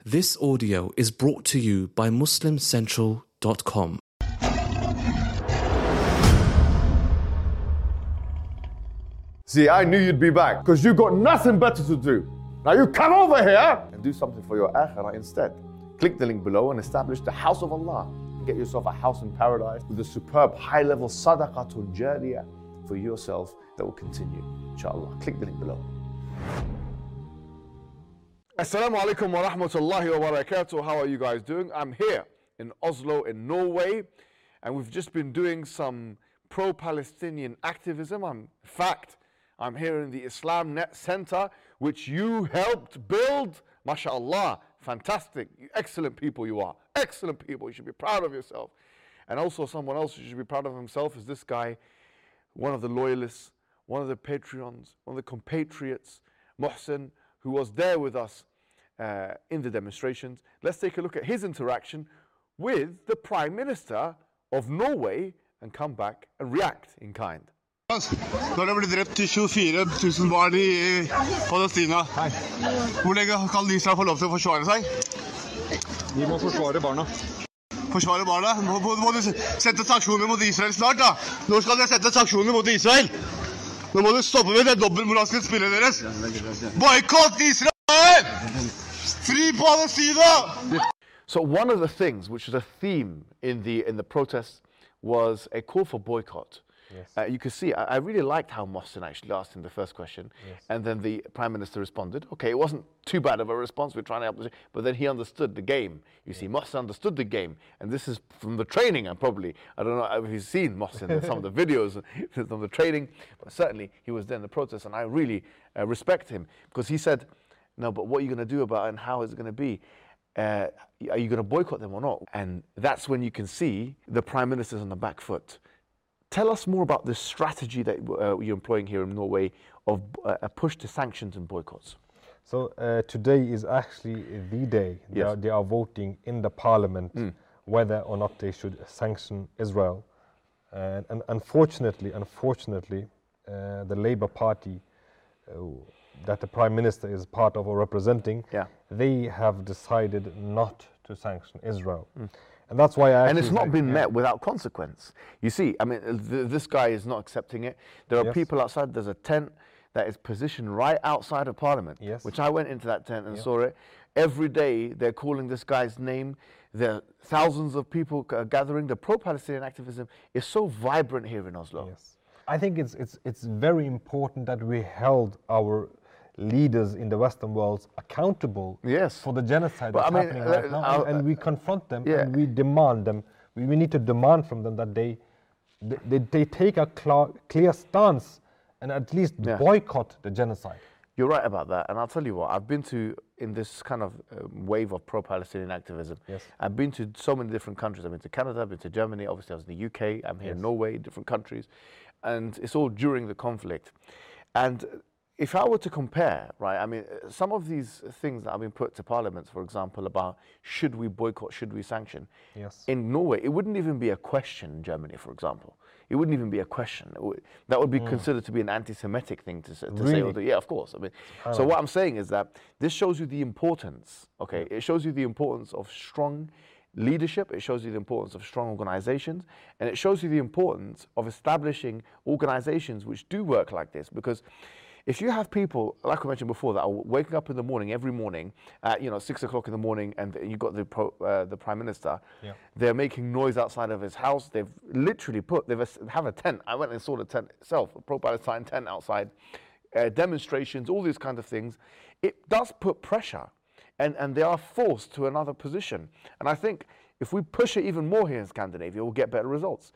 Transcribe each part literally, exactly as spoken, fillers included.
This audio is brought to you by Muslim Central dot com. See, I knew you'd be back because you've got nothing better to do. Now you come over here and do something for your akhirah instead. Click the link below and establish the house of Allah. Get yourself a house in paradise with a superb high-level sadaqatun jariyah for yourself that will continue, inshallah. Click the link below. Assalamu alaikum wa rahmatullahi wa barakatuh. How are you guys doing? I'm here in Oslo in Norway, and we've just been doing some pro-Palestinian activism. I'm, in fact, I'm here in the Islam Net Center, which you helped build. MashaAllah, fantastic, excellent people you are. Excellent people, you should be proud of yourself. And also someone else who should be proud of himself is this guy, one of the loyalists, one of the Patreons, one of the compatriots, Mohsen, who was there with us uh, in the demonstrations. Let's take a look at his interaction with the Prime Minister of Norway and come back and react in kind. Når det ble drept tjuefire tusen barn i Palestina, hvor lenge kan Israel få lov til å forsvare seg? Vi må forsvare barna. Forsvare barna? Må, må du sette sanksjoner mot Israel snart da? Når skal dere sette sanksjoner mot Israel? Nå må du stoppe med det dobbeltmoralske spillet deres. Boykott Israel! Free Palestina! So one of the things which is a theme in the in the protests was a call for boycott. Yes. Uh, you can see, I, I really liked how Mohsen actually asked him the first question, yes. and then the Prime Minister responded. Okay, it wasn't too bad of a response, we're trying to help, the, but then he understood the game. You yeah. see, Mohsen understood the game, and this is from the training, and probably, I don't know if you've seen Mohsen in some of the videos from the training, but certainly he was there in the protest, and I really uh, respect him, because he said, no, but what are you going to do about it, and how is it going to be? Uh, are you going to boycott them or not? And that's when you can see the Prime Minister's on the back foot. Tell us more about the strategy that uh, you're employing here in Norway of uh, a push to sanctions and boycotts. So uh, today is actually the day they, yes. are, they are voting in the parliament mm. whether or not they should sanction Israel. And, and unfortunately, unfortunately, uh, the Labour Party uh, that the Prime Minister is part of or representing, yeah. they have decided not to sanction Israel. Mm. And that's why I And it's not like, been yeah. met without consequence. You see, I mean, th this guy is not accepting it. There are yes. people outside. There's a tent that is positioned right outside of Parliament, yes. which I went into that tent and yeah. saw it. Every day they're calling this guy's name. There are thousands of people uh, gathering. The pro-Palestinian activism is so vibrant here in Oslo. Yes. I think it's, it's, it's very important that we held our leaders in the Western world accountable yes. for the genocide but that's I mean, happening uh, right now, uh, and, and we confront them yeah. and we demand them. We, we need to demand from them that they they, they take a cl clear stance and at least yeah. boycott the genocide. You're right about that, and I'll tell you what, I've been to, in this kind of uh, wave of pro-Palestinian activism, yes. I've been to so many different countries. I've been to Canada, I've been to Germany, obviously I was in the U K, I'm here yes. in Norway, different countries, and it's all during the conflict. And if I were to compare, right, I mean, some of these things that have been put to parliaments, for example, about should we boycott, should we sanction, yes. in Norway, it wouldn't even be a question in Germany, for example. It wouldn't even be a question. Would, that would be mm. considered to be an anti-Semitic thing to, to really? say. Or to, yeah, of course. I mean, oh. so what I'm saying is that this shows you the importance, okay? It shows you the importance of strong leadership, it shows you the importance of strong organizations, and it shows you the importance of establishing organizations which do work like this, because if you have people, like I mentioned before, that are waking up in the morning, every morning, at you know six o'clock in the morning, and you've got the pro, uh, the Prime Minister, yeah. they're making noise outside of his house. They've literally put, they have a tent. I went and saw the tent itself, a pro-Palestine tent outside, uh, demonstrations, all these kinds of things. It does put pressure, and and they are forced to another position. And I think if we push it even more here in Scandinavia, we'll get better results.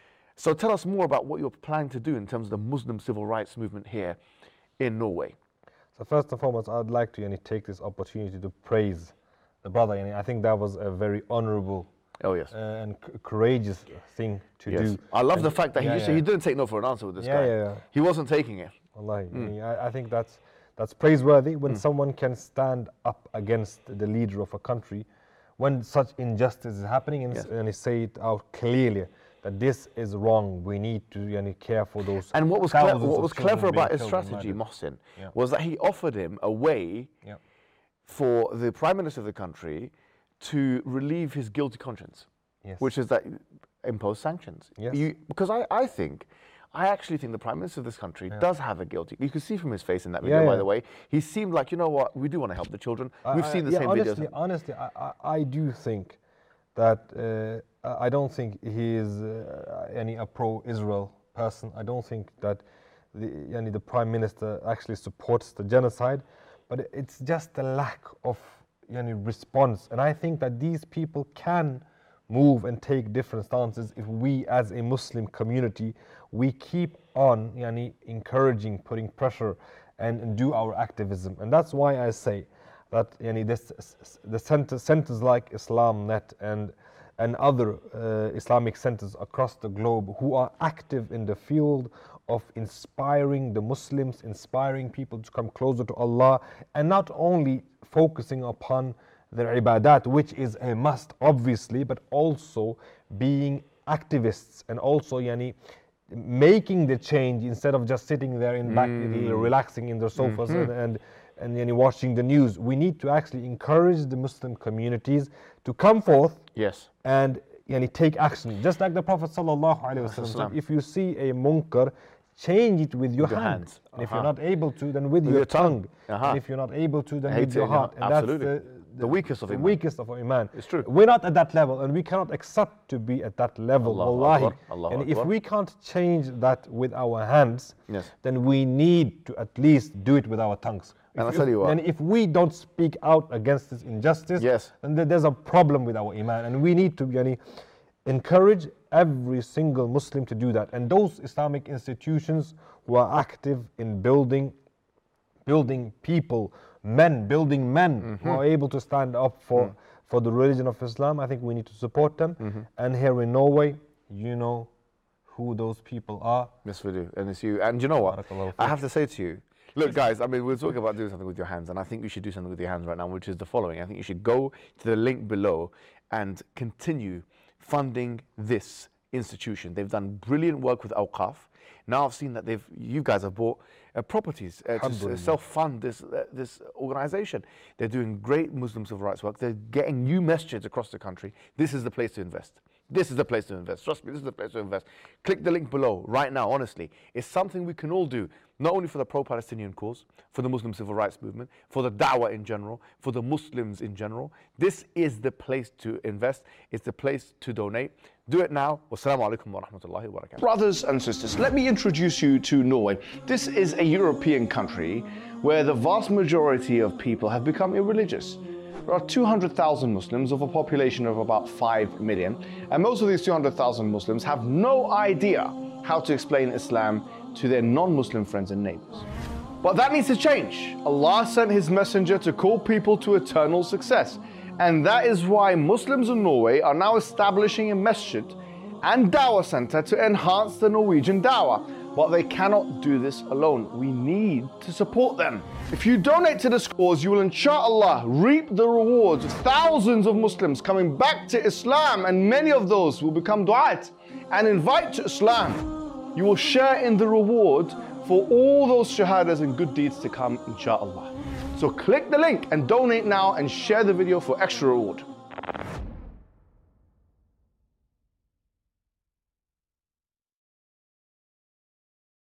So tell us more about what you're planning to do in terms of the Muslim civil rights movement here in Norway. So first and foremost, I'd like to yani, take this opportunity to praise the brother. Yani, I think that was a very honorable oh, yes. uh, and c courageous thing to yes. do. I love and the fact that yeah, he, yeah. he didn't take no for an answer with this yeah, guy. Yeah, yeah. He wasn't taking it. Wallahi, mm. yani, I, I think that's, that's praiseworthy when mm. someone can stand up against the leader of a country when such injustice is happening and, yes. and he say it out clearly. That this is wrong. We need to yani, care for those. And what was cle what was clever about his strategy, Mohsen, yeah. was that he offered him a way yeah. for the Prime Minister of the country to relieve his guilty conscience, Yes. which is that impose sanctions. Yes. You, because I, I think, I actually think the Prime Minister of this country does have a guilty. You could see from his face in that video, Yeah, by yeah. the way. He seemed like, you know what, we do want to help the children. We've I- seen the yeah, same honestly, videos. Honestly, I, I, I do think that uh, I don't think he is uh, any a pro-Israel person. I don't think that the, yani the Prime Minister actually supports the genocide, but it's just the lack of yani response. And I think that these people can move and take different stances if we as a Muslim community, we keep on yani, encouraging, putting pressure and, and do our activism. And that's why I say that yani, this, the center, centers like Islam Net and, and other uh, Islamic centers across the globe who are active in the field of inspiring the Muslims, inspiring people to come closer to Allah, and not only focusing upon their ibadat, which is a must obviously, but also being activists and also yani, making the change instead of just sitting there in back, Mm. relaxing in their sofas Mm-hmm. and, and, and yani, watching the news. We need to actually encourage the Muslim communities to come forth Yes. and yani, take action. Just like the Prophet sallallahu alaihi wasallam said, Wasallam. if you see a munkar, change it with your, With your hand. hands. And if Uh-huh. you're not able to, then with, With your, your tongue. tongue. Uh-huh. And if you're not able to, then Hate with your it, yeah, heart. And absolutely. that's the, The weakest of the Iman. weakest of our iman. It's true. We're not at that level, and we cannot accept to be at that level. Allahu Wallahi. Akbar, Allahu And if Akbar. we can't change that with our hands, Yes. then we need to at least do it with our tongues. And If- I tell you what. And if we don't speak out against this injustice, Yes. then there- there's a problem with our iman, and we need to yani, encourage every single Muslim to do that. And those Islamic institutions who are active in building, building people, men, building men who are able to stand up for, for the religion of Islam, I think we need to support them. And here in Norway, you know who those people are. Yes, we do. And it's you. And you know what? Barakallahu I feek. have to say to you, look, guys, I mean, we're talking about doing something with your hands, and I think you should do something with your hands right now, which is the following. I think you should go to the link below and continue funding this institution. They've done brilliant work with Awqaf. Now I've seen that they've, you guys have bought uh, properties uh, to s- Alhamdulillah. self-fund this uh, this organization. They're doing great Muslim civil rights work. They're getting new masjids across the country. This is the place to invest. This is the place to invest. Trust me, this is the place to invest. Click the link below right now, honestly. It's something we can all do, not only for the pro-Palestinian cause, for the Muslim civil rights movement, for the da'wah in general, for the Muslims in general. This is the place to invest. It's the place to donate. Do it now. Wassalamu alaikum wa rahmatullahi wa barakatuh. Brothers and sisters, let me introduce you to Norway. This is a European country where the vast majority of people have become irreligious. There are two hundred thousand Muslims of a population of about five million, and most of these two hundred thousand Muslims have no idea how to explain Islam to their non-Muslim friends and neighbors. But that needs to change. Allah sent His messenger to call people to eternal success. And that is why Muslims in Norway are now establishing a masjid and dawah center to enhance the Norwegian dawah. But they cannot do this alone. We need to support them. If you donate to this cause, you will inshallah reap the rewards of thousands of Muslims coming back to Islam, and many of those will become du'at and invite to Islam. You will share in the reward for all those shahadas and good deeds to come, inshallah. So click the link and donate now and share the video for extra reward.